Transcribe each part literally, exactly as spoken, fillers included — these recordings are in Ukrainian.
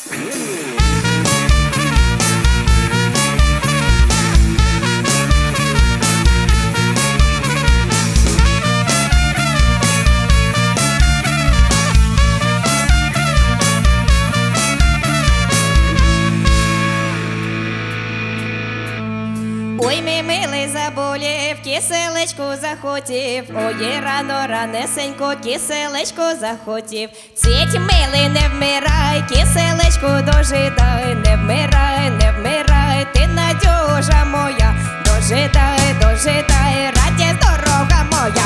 Ой, мій милий заболів, киселечку захотів. Ой, рано ранесенько, киселечку захотів. Цвіть, милий, не вмирай, киселечку дожидай. Не вмирай, не вмирай, ти надюжа моя. Дожидай, дожидай, радість дорога моя.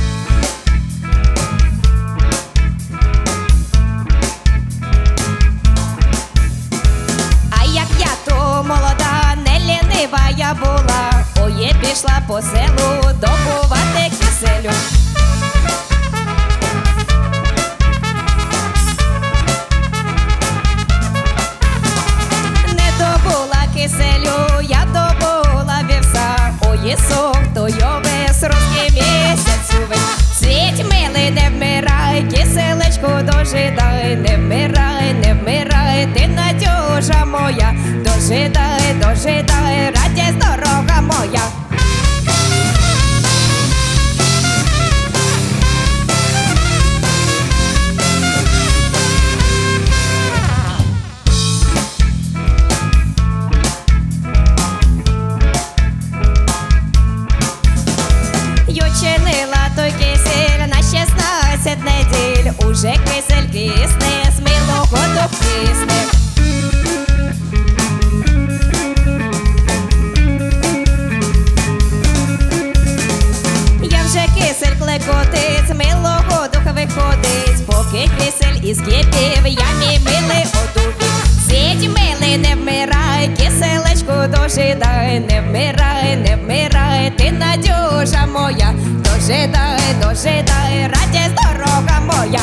А як я то молода, не лінива я була, ой, пішла по селу добувати киселю. Не добула киселю, я добула вівса, ой, сок, то й весь русський місяць увесь. Світ, милий, не вмирай, киселечку дожидай. Не вмирай, не вмирай, ти надюжа моя. Дожидай, дожидай, радість дорога моя. Ючинила той кисель на шістнадцять неділь. Уже кисель кисне, з милого до кисне. Я вже кисель клекотить, з милого духа виходить. Поки кисель із кипів, я мій милий одубів. Сидь, милий, не вмирай, киселечку дожидай. Не вмирай, не вмирай, ти надюжа моя. Дожидай, дожидай, радість дорога моя.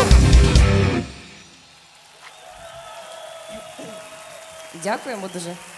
Дякуємо дуже.